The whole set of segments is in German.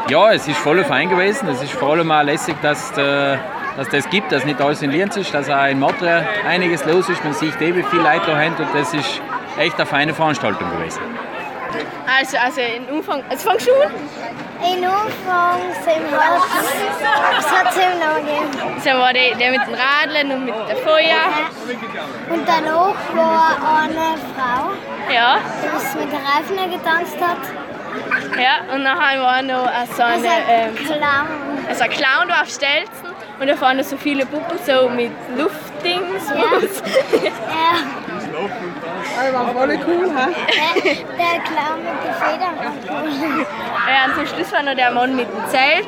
Ja, es ist voll fein gewesen. Es ist vor allem auch lässig, dass das gibt, dass nicht alles in Lienz ist, dass auch in Matria einiges los ist. Man sieht wie viele Leute da haben und das ist echt eine feine Veranstaltung gewesen. Also in Umfang, es fängt schon an? In Umfang es hat es immer noch gegeben. So war der mit den Radeln und mit dem Feuer. Und danach war eine Frau, Ja, die mit den Reifen getanzt hat. ja. Und nachher war noch so Also ein Clown. Clown auf Stelzen und da fahren so viele Puppen so mit Luftdings. Ja. Das war voll cool, hä? Der Clown mit den Federn war cool. Ja, und zum Schluss war noch der Mann mit dem Zelt.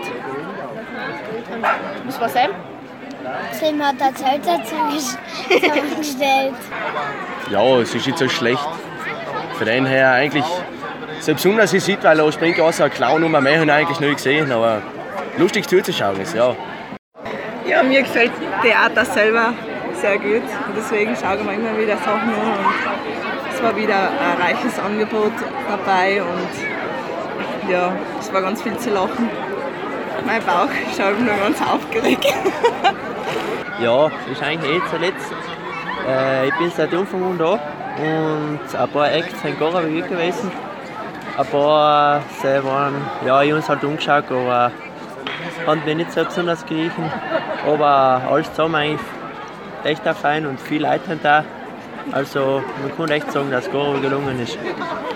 Was war sein? Tim hat ein Zelt dazu gestellt. Ja, es ist nicht so schlecht. Von dem her eigentlich so besonders ist es, weil er springt auch so ein Clown um mehr habe ich eigentlich nicht gesehen, aber lustig zuzuschauen ist, ja. Ja, mir gefällt Theater selber sehr gut. Und deswegen schauen wir immer wieder Sachen an. Und es war wieder ein reiches Angebot dabei und ja, es war ganz viel zu lachen. Mein Bauch ist schon nur ganz aufgeregt. Ja, ist eigentlich zuletzt. Ich bin seit Anfang an da und ein paar Acts sind gar nicht gut gewesen. Ein paar waren, ja, ich habe uns halt umgeschaut, aber haben mir nicht so besonders gerochen. Aber alles zusammen eigentlich echt auch fein und viele Leute haben da. Also man kann echt sagen, dass es gar gelungen ist.